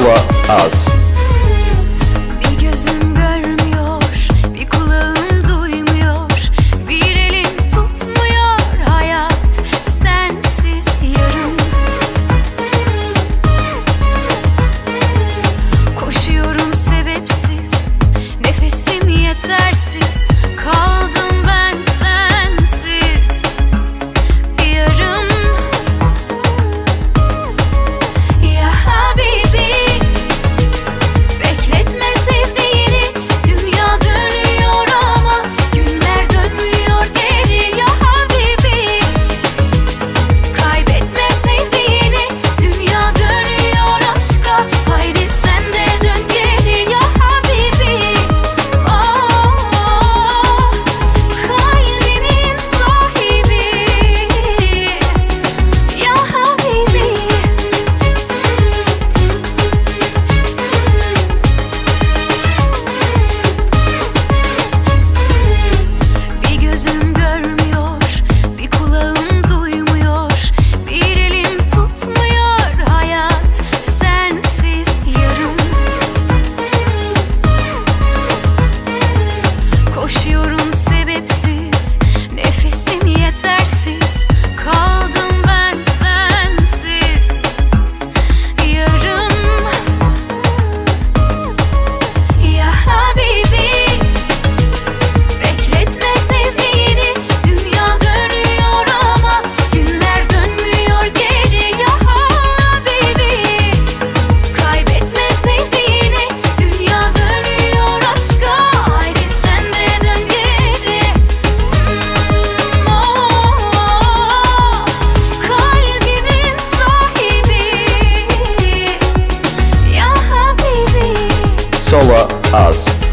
Sola Az. Bir gözüm görmüyor, bir kulağım duymuyor, bir elim tutmuyor hayat sensiz yarım. Koşuyorum sebepsiz, nefesim yetersiz, kaldım ben sensiz yarım. Ya Habibi, bekletme sevdiğini, dünya dönüyor ama günler dönmüyor geri. Ya Habibi, kaybetme sevdiğini, dünya dönüyor aşka, haydi sen de dön geri. Ya Habibi, kalbimin sahibi. Ya Habibi, bir gözüm görmüyor, bir kulağım duymuyor, bir elim tutmuyor hayat sensiz yarım. Koşuyorum sebepsiz, nefesim yetersiz, kaldım ben sensiz yarım. Ya Habibi, bekletme sevdiğini, dünya dönüyor ama günler dönmüyor geri. Ya Habibi, kaybetme sevdiğini, dünya dönüyor aşka, haydi sen de dön geri. Kalbimin sahibi. Ya Habibi. Sola Az.